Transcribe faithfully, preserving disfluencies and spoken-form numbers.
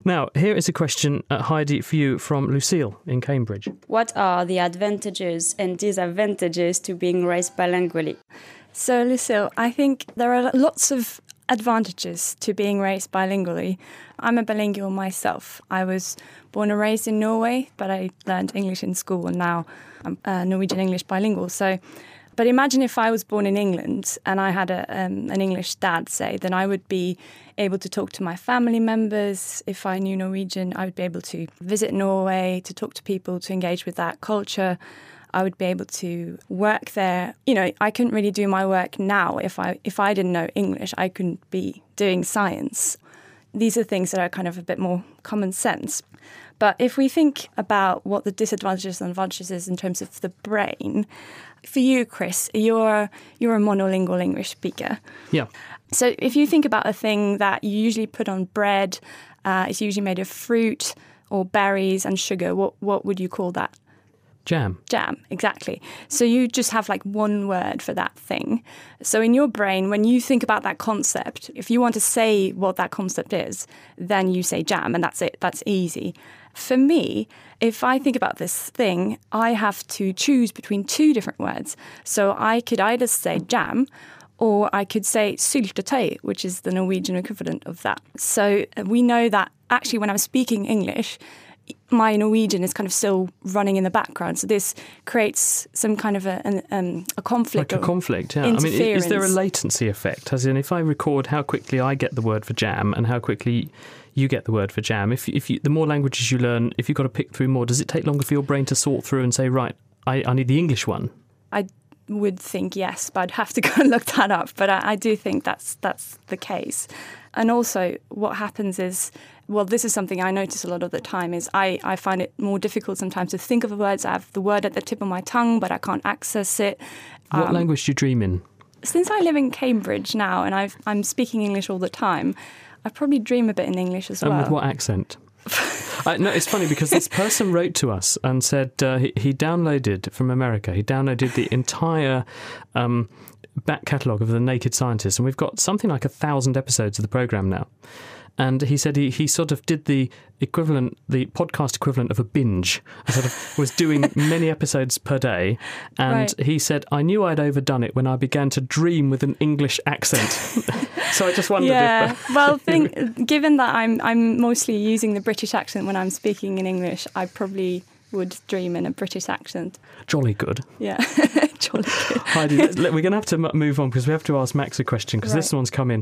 Now, here is a question, uh, Heidi, for you from Lucille in Cambridge. What are the advantages and disadvantages to being raised bilingually? So, Lucille, I think there are lots of advantages to being raised bilingually. I'm a bilingual myself. I was born and raised in Norway, but I learned English in school, and now I'm uh, Norwegian English bilingual. So, but imagine if I was born in England and I had a, um, an English dad, say, then I would be able to talk to my family members. If I knew Norwegian, I would be able to visit Norway, to talk to people, to engage with that culture. I would be able to work there. You know, I couldn't really do my work now if I if I didn't know English. I couldn't be doing science. These are things that are kind of a bit more common sense. But if we think about what the disadvantages and advantages is in terms of the brain, for you, Chris, you're you're a monolingual English speaker. Yeah. So if you think about a thing that you usually put on bread, uh, it's usually made of fruit or berries and sugar, what what would you call that? Jam. Jam, exactly. So you just have like one word for that thing. So in your brain, when you think about that concept, if you want to say what that concept is, then you say jam, and that's it. That's easy. For me, if I think about this thing, I have to choose between two different words. So I could either say jam, or I could say syltetøy, which is the Norwegian equivalent of that. So we know that actually when I'm speaking English, my Norwegian is kind of still running in the background. So this creates some kind of a, an, um, a conflict. Like a conflict, yeah. I mean, is there a latency effect? As in, if I record how quickly I get the word for jam and how quickly you get the word for jam, if if you, the more languages you learn, if you've got to pick through more, does it take longer for your brain to sort through and say, right, I, I need the English one? I would think yes, but I'd have to go and look that up. But I, I do think that's that's the case. And also what happens is, well, this is something I notice a lot of the time, is I, I find it more difficult sometimes to think of the words. I have the word at the tip of my tongue, but I can't access it. What um, language do you dream in? Since I live in Cambridge now and I've, I'm speaking English all the time, I probably dream a bit in English as well. And with what accent? I, no, it's funny because this person wrote to us and said uh, he, he downloaded from America, he downloaded the entire um, back catalogue of The Naked Scientist, and we've got something like a thousand episodes of the programme now. And he said he, he sort of did the equivalent, the podcast equivalent of a binge. I sort of was doing many episodes per day. And right. He said, I knew I'd overdone it when I began to dream with an English accent. So I just wondered yeah. if... Yeah, well, think, given that I'm I'm mostly using the British accent when I'm speaking in English, I probably would dream in a British accent. Jolly good. Yeah, jolly good. Heidi, we're going to have to move on because we have to ask Max a question because right. this one's come in.